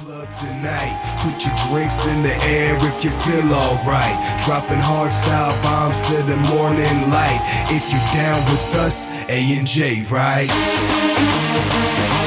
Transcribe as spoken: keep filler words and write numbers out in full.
club tonight. Put your drinks in the air if you feel alright. Dropping hardstyle bombs to the morning light. If you down with us, A and J, right?